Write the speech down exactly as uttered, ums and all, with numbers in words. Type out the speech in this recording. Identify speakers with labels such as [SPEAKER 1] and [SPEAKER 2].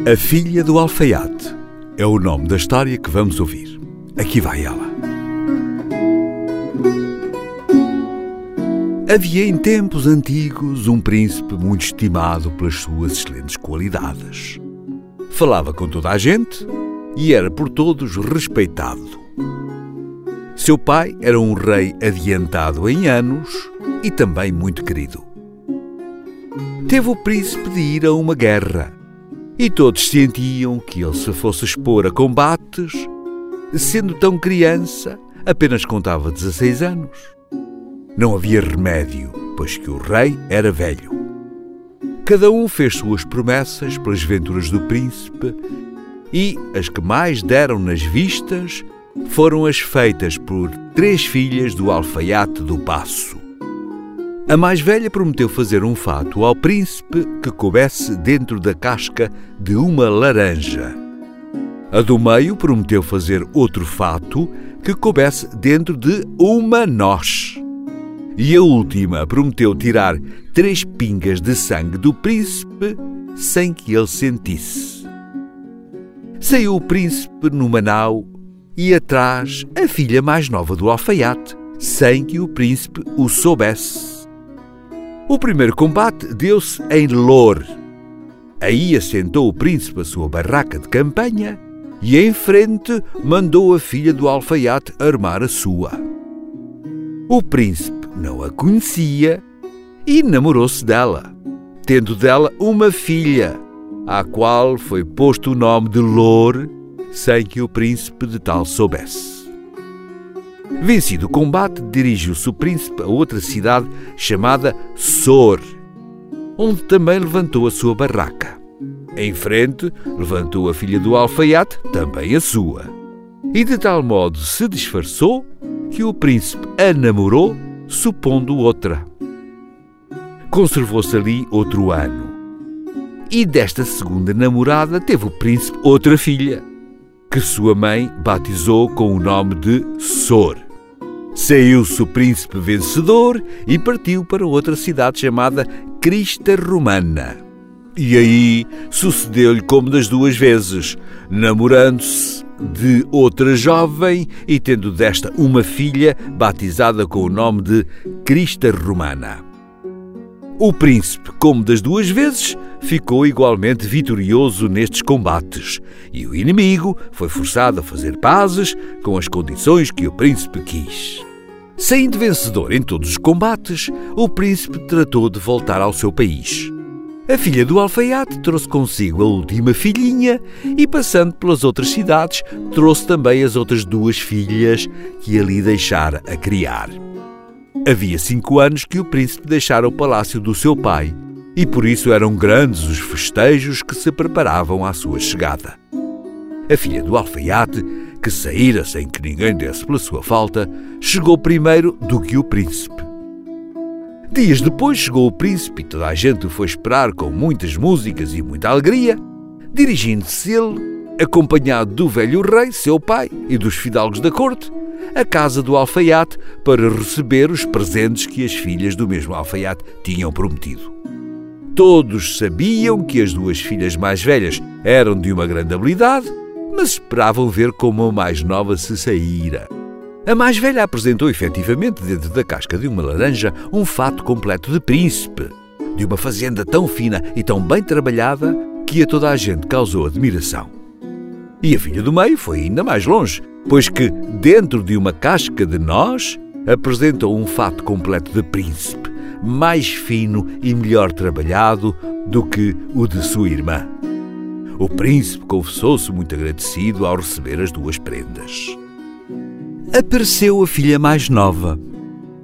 [SPEAKER 1] A Filha do Alfaiate é o nome da história que vamos ouvir. Aqui vai ela. Havia em tempos antigos um príncipe muito estimado pelas suas excelentes qualidades. Falava com toda a gente e era por todos respeitado. Seu pai era um rei adiantado em anos e também muito querido. Teve o príncipe de ir a uma guerra e todos sentiam que ele se fosse expor a combates, sendo tão criança, apenas contava dezasseis anos. Não havia remédio, pois que o rei era velho. Cada um fez suas promessas pelas venturas do príncipe e as que mais deram nas vistas foram as feitas por três filhas do alfaiate do Paço. A mais velha prometeu fazer um fato ao príncipe que coubesse dentro da casca de uma laranja. A do meio prometeu fazer outro fato que coubesse dentro de uma noz. E a última prometeu tirar três pingas de sangue do príncipe sem que ele sentisse. Saiu o príncipe numa nau e atrás a filha mais nova do alfaiate, sem que o príncipe o soubesse. O primeiro combate deu-se em Loure. Aí assentou o príncipe a sua barraca de campanha e em frente mandou a filha do alfaiate armar a sua. O príncipe não a conhecia e namorou-se dela, tendo dela uma filha, à qual foi posto o nome de Loure, sem que o príncipe de tal soubesse. Vencido o combate, dirigiu-se o príncipe a outra cidade chamada Soure, onde também levantou a sua barraca. Em frente, levantou a filha do alfaiate, também a sua. E de tal modo se disfarçou que o príncipe a namorou, supondo outra. Conservou-se ali outro ano. E desta segunda namorada teve o príncipe outra filha, que sua mãe batizou com o nome de Soure. Saiu-se o príncipe vencedor e partiu para outra cidade chamada Crista Romana. E aí sucedeu-lhe como das duas vezes, namorando-se de outra jovem e tendo desta uma filha batizada com o nome de Crista Romana. O príncipe, como das duas vezes, ficou igualmente vitorioso nestes combates e o inimigo foi forçado a fazer pazes com as condições que o príncipe quis. Saindo vencedor em todos os combates, o príncipe tratou de voltar ao seu país. A filha do alfaiate trouxe consigo a última filhinha e, passando pelas outras cidades, trouxe também as outras duas filhas que ali deixara a criar. Havia cinco anos que o príncipe deixara o palácio do seu pai e por isso eram grandes os festejos que se preparavam à sua chegada. A filha do alfaiate, que saíra sem que ninguém desse pela sua falta, chegou primeiro do que o príncipe. Dias depois chegou o príncipe e toda a gente o foi esperar com muitas músicas e muita alegria, dirigindo-se ele, acompanhado do velho rei, seu pai, e dos fidalgos da corte, à casa do alfaiate para receber os presentes que as filhas do mesmo alfaiate tinham prometido. Todos sabiam que as duas filhas mais velhas eram de uma grande habilidade, mas esperavam ver como a mais nova se saíra. A mais velha apresentou efetivamente dentro da casca de uma laranja um fato completo de príncipe, de uma fazenda tão fina e tão bem trabalhada que a toda a gente causou admiração. E a filha do meio foi ainda mais longe, pois que, dentro de uma casca de noz, apresentou um fato completo de príncipe, mais fino e melhor trabalhado do que o de sua irmã. O príncipe confessou-se muito agradecido ao receber as duas prendas. Apareceu a filha mais nova